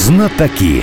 Знатоки.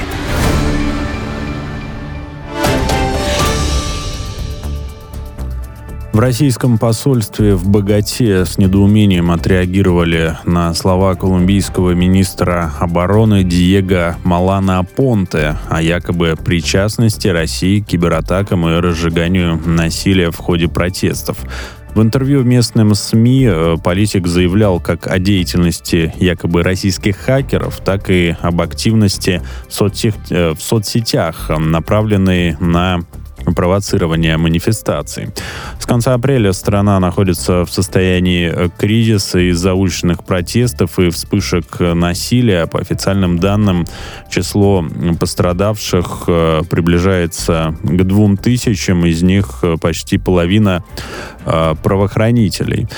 В российском посольстве в Боготе с недоумением отреагировали на слова колумбийского министра обороны Диего Малана Апонте о якобы причастности России к кибератакам и разжиганию насилия в ходе протестов. В интервью местным СМИ политик заявлял как о деятельности якобы российских хакеров, так и об активности в соцсетях, направленной на провоцирование манифестаций. С конца апреля страна находится в состоянии кризиса из-за уличных протестов и вспышек насилия. По официальным данным, число пострадавших приближается к 2000, из них почти половина правоохранителей.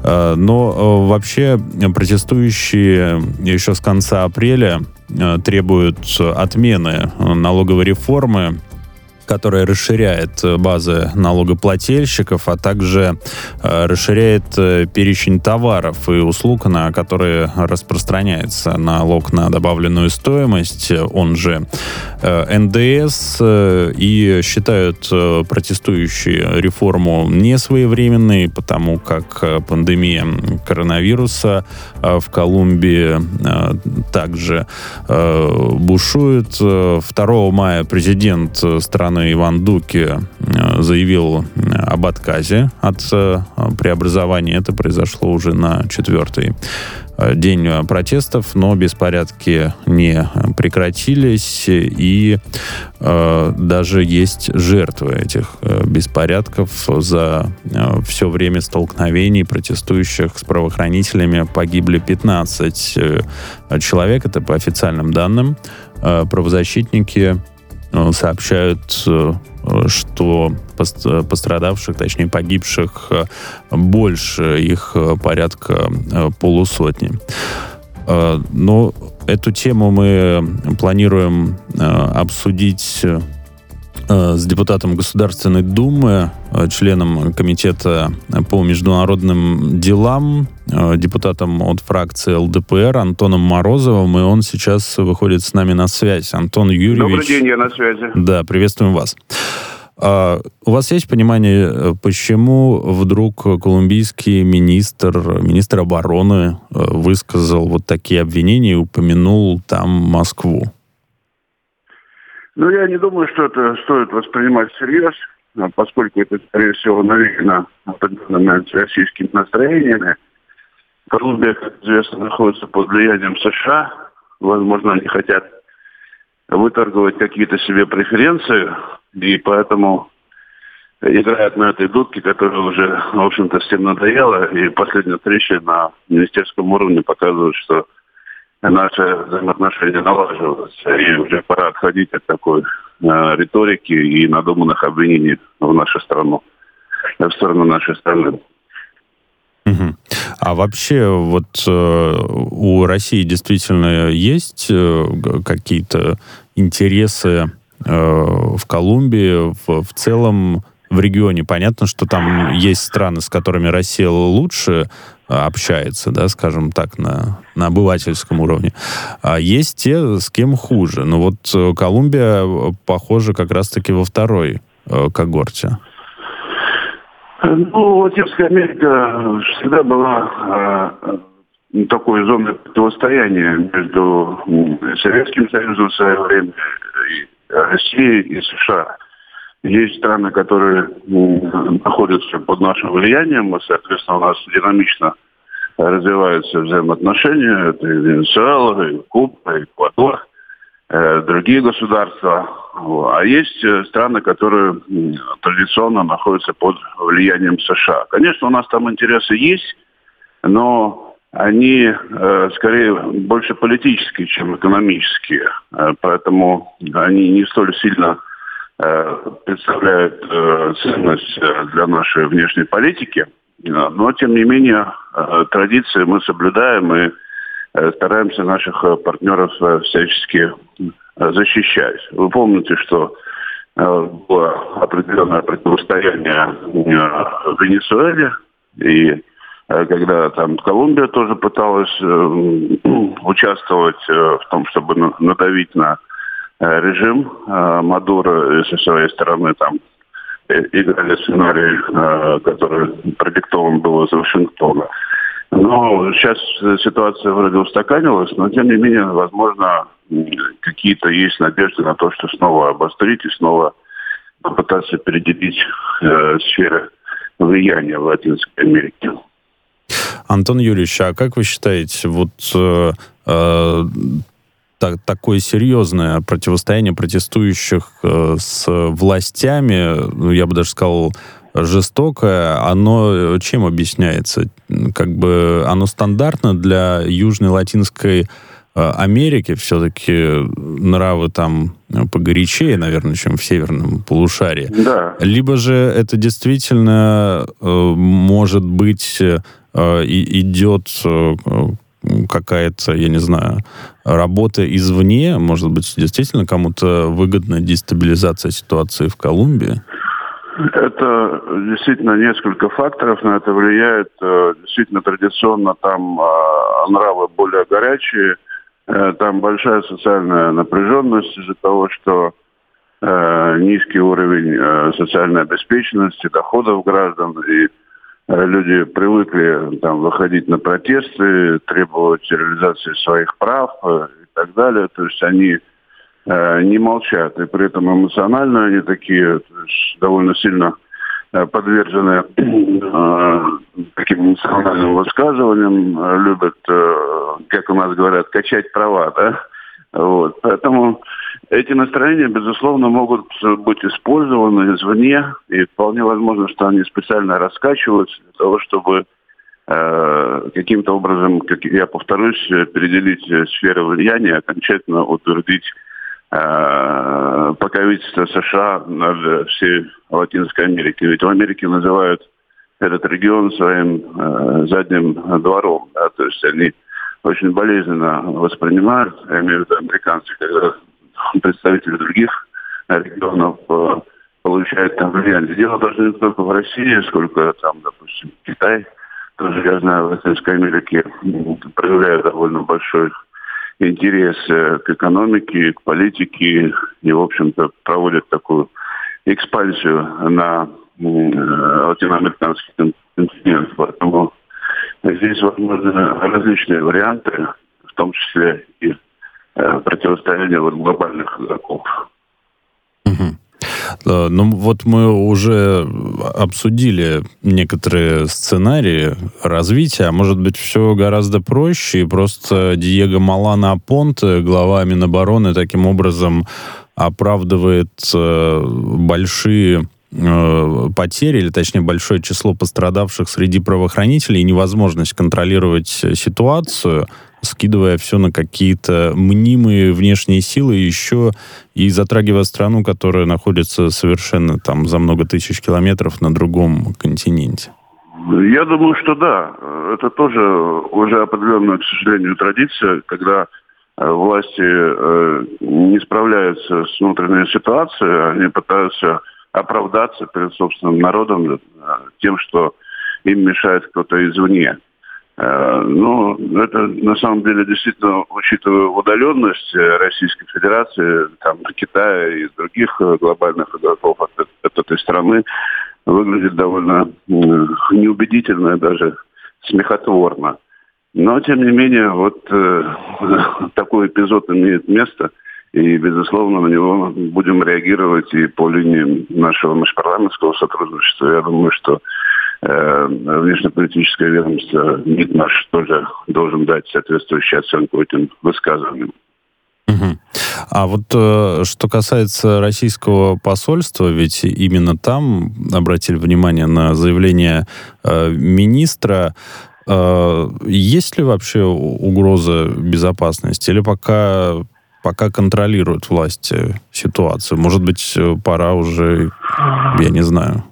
Но вообще протестующие еще с конца апреля требуют отмены налоговой реформы, которая расширяет базы налогоплательщиков, а также расширяет перечень товаров и услуг, на которые распространяется налог на добавленную стоимость, он же НДС, и считают протестующие реформу несвоевременной, потому как пандемия коронавируса в Колумбии также бушует. 2 мая президент страны Иван Дуке заявил об отказе от преобразования. Это произошло уже на 4-й день протестов, но беспорядки не прекратились, и даже есть жертвы этих беспорядков. За все время столкновений протестующих с правоохранителями погибли 15 человек, это по официальным данным. Правозащитники сообщают, что пострадавших, точнее погибших, больше, их порядка полусотни. Но эту тему мы планируем обсудить с депутатом Государственной Думы, членом Комитета по международным делам, депутатом от фракции ЛДПР Антоном Морозовым, и он сейчас выходит с нами на связь. Антон Юрьевич... Добрый день, я на связи. Да, приветствуем вас. У вас есть понимание, почему вдруг колумбийский министр обороны высказал вот такие обвинения и упомянул там Москву? Я не думаю, что это стоит воспринимать всерьез, поскольку это, скорее всего, навеяно определенными антироссийскими настроениями. Колумбия, как известно, находится под влиянием США. Возможно, они хотят выторговать какие-то себе преференции, и поэтому играют на этой дудке, которая уже, в общем-то, всем надоела. И последняя встреча на министерском уровне показывает, что наши взаимоотношения налаживаются, и уже пора отходить от такой риторики и надуманных обвинений в нашу страну, в сторону нашей страны. Угу. А вообще вот у России действительно есть какие-то интересы в Колумбии, в целом в регионе? Понятно, что там есть страны, с которыми Россия лучше общается, да, скажем так, на обывательском уровне. А есть те, с кем хуже. Но вот Колумбия, похоже, как раз-таки во второй когорте. Латинская Америка всегда была такой зоной противостояния между Советским Союзом в свое время, и Россией и США. Есть страны, которые находятся под нашим влиянием, и, соответственно, у нас динамично развиваются взаимоотношения. Это и Венесуэла, и Куба, и Эквадор, другие государства. А есть страны, которые традиционно находятся под влиянием США. Конечно, у нас там интересы есть, но они скорее больше политические, чем экономические. Поэтому они не столь сильно представляют ценность для нашей внешней политики. Но, тем не менее, традиции мы соблюдаем и стараемся наших партнеров всячески защищать. Вы помните, что было определенное противостояние в Венесуэле, и когда там Колумбия тоже пыталась участвовать в том, чтобы надавить на режим Мадуро, и со своей стороны там играли сценарий, который продиктован был из Вашингтона. Но сейчас ситуация вроде устаканилась, но тем не менее, возможно, какие-то есть надежды на то, что снова обострить и снова попытаться переделить сферы влияния в Латинской Америке. Антон Юрьевич, а как вы считаете, вот такое серьезное противостояние протестующих с властями, ну, я бы даже сказал, жестокое, оно чем объясняется? Как бы оно стандартно для Южной Латинской Америки, все-таки нравы там погорячее, наверное, чем в северном полушарии. Да. Либо же это действительно может быть идет какая-то, я не знаю, работа извне, может быть, действительно кому-то выгодна дестабилизация ситуации в Колумбии? Это действительно несколько факторов на это влияет. Действительно, традиционно там нравы более горячие, там большая социальная напряженность из-за того, что низкий уровень социальной обеспеченности, доходов граждан, и люди привыкли там выходить на протесты, требовать реализации своих прав и так далее. То есть они не молчат, и при этом эмоционально они такие, то есть довольно сильно подвержены таким эмоциональным высказываниям, любят, как у нас говорят, качать права, да? Вот. Поэтому эти настроения, безусловно, могут быть использованы извне, и вполне возможно, что они специально раскачиваются для того, чтобы каким-то образом, как я повторюсь, переделить сферы влияния, окончательно утвердить покровительство США над всей Латинской Америкой. Ведь в Америке называют этот регион своим задним двором. Да? То есть они очень болезненно воспринимают, я имею в виду американцы, когда представители других регионов получают там влияние. Дело даже не только в России, сколько там, допустим, Китай, тоже, я знаю, в Латинской Америке проявляет довольно большой интерес к экономике, к политике и, в общем-то, проводит такую экспансию на латиноамериканский континент. Поэтому здесь возможны различные варианты, в том числе и противостояние глобальных игроков. Ну вот мы уже обсудили некоторые сценарии развития, а может быть все гораздо проще, и просто Диего Малана Апонте, глава Минобороны, таким образом оправдывает большие потери, или точнее большое число пострадавших среди правоохранителей и невозможность контролировать ситуацию, скидывая все на какие-то мнимые внешние силы, еще и затрагивая страну, которая находится совершенно там за много тысяч километров на другом континенте. Я думаю, что да. Это тоже уже определенная, к сожалению, традиция, когда власти не справляются с внутренней ситуацией, они пытаются оправдаться перед собственным народом тем, что им мешает кто-то извне. Ну, это на самом деле действительно, учитывая удаленность Российской Федерации, там, Китая и других глобальных игроков от этой страны, выглядит довольно неубедительно, даже смехотворно. Но, тем не менее, вот такой эпизод имеет место, и, безусловно, на него будем реагировать и по линии нашего межпарламентского сотрудничества. Я думаю, что внешнеполитическое ведомство МИД наш тоже должен дать соответствующую оценку этим высказываниям. А вот что касается российского посольства, ведь именно там обратили внимание на заявление министра, есть ли вообще угроза безопасности? Или пока контролируют власти ситуацию? Может быть, пора уже, я не знаю,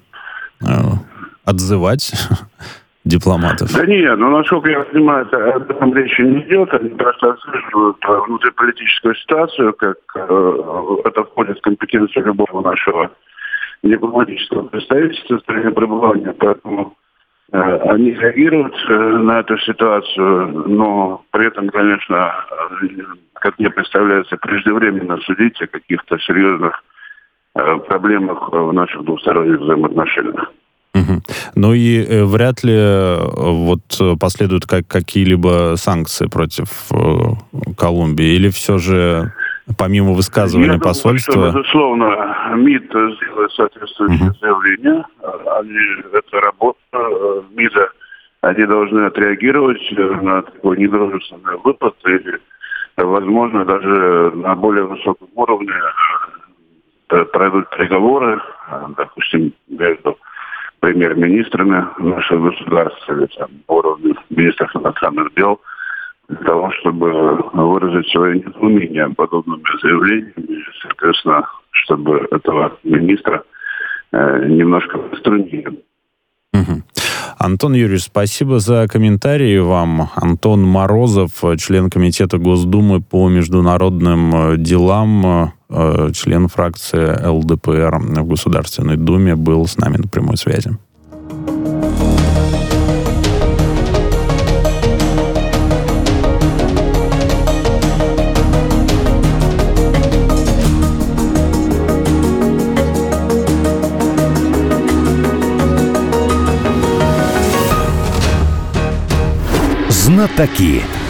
отзывать дипломатов? Да нет, насколько я понимаю, об этом речи не идет. Они просто отслеживают внутриполитическую ситуацию, как это входит в компетенцию любого нашего дипломатического представительства в стране пребывания. Поэтому они реагируют на эту ситуацию, но при этом, конечно, как мне представляется, преждевременно судить о каких-то серьезных проблемах в наших двусторонних взаимоотношениях. Ну и вряд ли вот последуют какие-либо санкции против Колумбии, или все же помимо высказывания посольства... Я думаю, что, безусловно, МИД сделает соответствующее заявление. Это работа МИДа. Они должны отреагировать на такой недружественный выпад или, возможно, даже на более высоком уровне пройдут переговоры, допустим, между премьер-министрами наших государств или там, уровня министров иностранных дел, для того, чтобы выразить свое недоумение подобными заявлениями, соответственно, чтобы этого министра немножко приструнили. Антон Юрьевич, спасибо за комментарии вам. Антон Морозов, член Комитета Госдумы по международным делам, член фракции ЛДПР в Государственной Думе, был с нами на прямой связи. Знатоки.